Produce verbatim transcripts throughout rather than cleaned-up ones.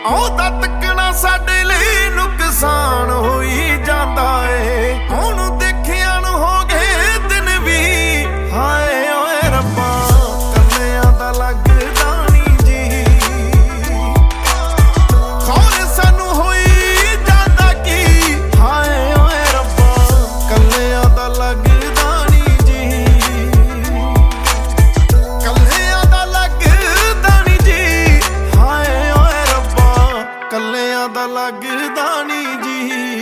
ਉਹਦਾ ਤੱਕਣਾ ਸਾਡੇ ਲਈ ਨੁਕਸਾਨ ਹੋਈ ਜਾਂਦਾ ਏ। ਉਹਨੂੰ ਦੇਖਿਆ ਨੂੰ ਹੋ ਗਏ ਦਿਨ ਵੀ, ਹਾਏ ਓਏ ਰੱਬਾ ਕੱਲਿਆਂ ਦਾ ਲੱਗਦਾ ਨੀ ਜੀ। ਖੌਰੇ ਸਾਨੂੰ ਹੋਈ ਜਾਂਦਾ ਕੀ, ਹਾਏ ਓਏ ਰੱਬਾ ਕੱਲਿਆਂ ਦਾ ਲੱਗਦਾ ਨੀ ਜੀ। ਕੱਲਿਆਂ ਦਾ ਲੱਗਦਾ ਨੀ ਜੀ, ਹਾਏ ਓਏ ਰੱਬਾ ਕੱਲਿਆਂ ਦਾ ਲੱਗਦਾ ਨੀ ਜੀ।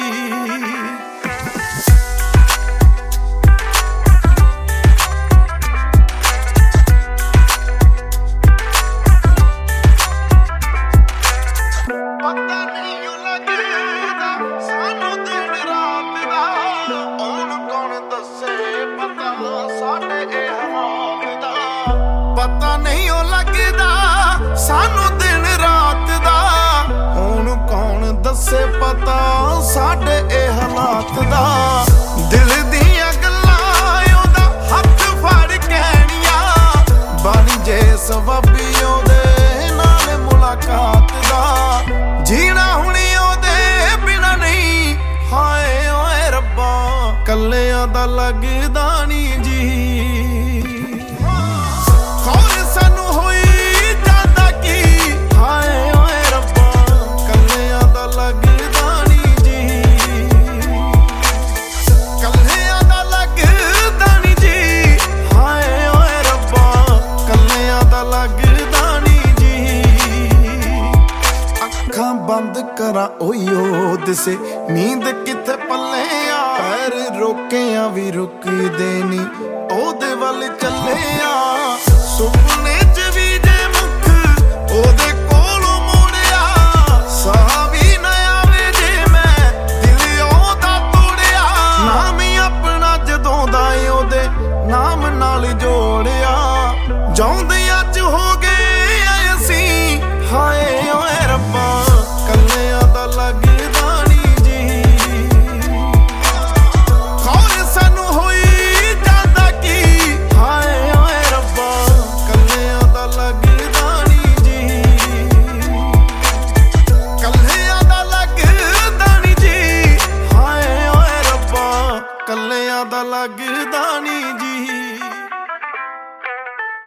ਪਤਾ ਨਹੀਂ ਓ ਲੱਗਦਾ ਸਾਨੂੰ ਦਿਨ ਰਾਤ ਦਾ, ਉਹਨੂੰ ਕੌਣ ਦੱਸੇ ਪਤਾ ਸਾਡੇ ਇਹ ਹਾਲਾਤ ਦਾ। ਪਤਾ ਨਹੀਂ ਓ ਲੱਗਦਾ ਸਾਨੂੰ ਦਿਨ ਰਾਤ ਦਾ, ਉਹਨੂੰ ਕੌਣ ਦੱਸੇ ਪਤਾ ਸਾਡੇ ਇਹ ਹਾਲਾਤ ਦਾ। ਦਿਲ ਦੀਆਂ ਗੱਲਾਂ ਉਹਦਾ ਹੱਥ ਫੜ ਕਹਿਣੀਆਂ, ਬਣ ਜੇ ਸਬੱਬੀ ਉਹਦੇ ਨਾਲ ਮੁਲਾਕਾਤ ਦਾ। ਜੀਣਾ ਹੁਣ ਉਹਦੇ ਬਿਨਾਂ ਨਹੀਂ, ਹਾਏ ਓਏ ਰੱਬਾ ਕੱਲਿਆਂ ਦਾ ਲੱਗਦਾ ਨੀ ਜੀ। ਖੌਰੇ ਸਾਨੂੰ ਹੋਈ ਜਾਂਦਾ ਕੀ, ਹਾਏ ਓਏ ਰੱਬਾ ਕੱਲਿਆਂ ਦਾ ਲੱਗਦਾ ਨੀ ਜੀ। ਕੱਲਿਆਂ ਦਾ ਲੱਗਦਾ ਨੀ ਜੀ, ਹਾਏ ਓਏ ਰੱਬਾ ਕੱਲਿਆਂ ਦਾ ਲੱਗਦਾ ਨੀ ਜੀ। ਅੱਖਾਂ ਬੰਦ ਕਰਾਂ ਓਯੋ ਦਿਸੇ ਨੀਂਦ ਕਿੱਥੇ ਪੱਲੇ ਆ, ਪੈਰ ਰੋਕਿਆਂ ਵੀ ਰੁਕਦੇ ਨੀ ਉਹਦੇ ਵੱਲ ਚੱਲੇ ਆ। ਸੁਪਨੇ